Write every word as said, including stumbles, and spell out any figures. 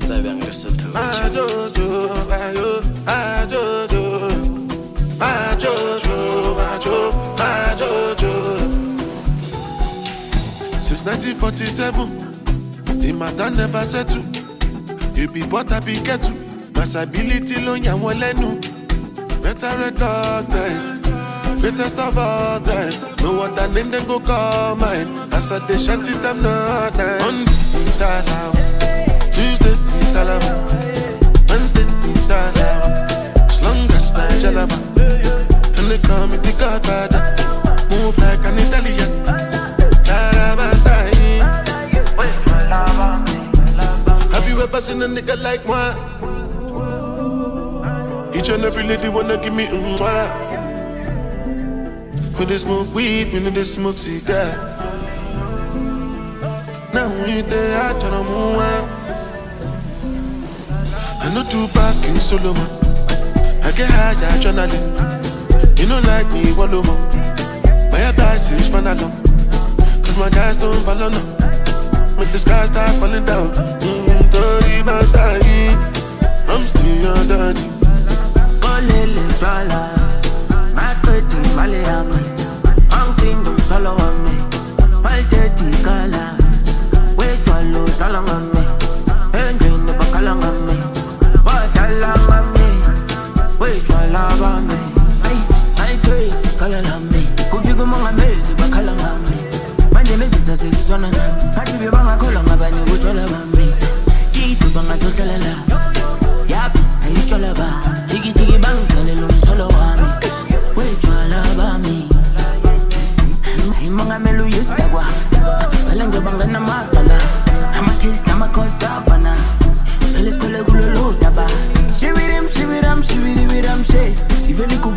Since nineteen forty-seven, the matter never settle. You be what I be get to. Masability lo nya won lenu. Better recognize, greatest of all time. No other name then go call mine. As I dey shanty them not nice. Monday, Talawa. Tuesday, Talawa. Wednesday, Talawa. As long as I jalaba. And they call me the Godfather. Move like an Italian. Have you ever seen a nigga like moi? Each and every lady wanna give me a mwah. When they smoke weed, when they smoke cigar. Now we there, I try to move out. I know two pass King Solomon. I get high, I adrenaline. You know like me, wallow more. My advice is run along. Cause my guys don't follow no. Make the sky start falling down. Mm, dirty man dying. I'm still your daddy. Olele fala, my pretty Malayami. I'm thinking follow on me. My jetty color. Wait for low talong on me. Engine the bakalang on me. What along on me? Wait for love on me. I pray, color on me. Could you go on me? The bakalang on me. My name is Zita says one and I see you bang a color my bany with all of me. Keep to bang a social yap, I eat all about. Jiggy jiggy bang, tell him solo on me. Wait for love on me. I'm a melu yes, Dagua. Alanzo bangana matala. I'm a kiss, I'm a consavana. Felix Colegulu Taba. Shivirim, shiviram, shiviram, she. If you look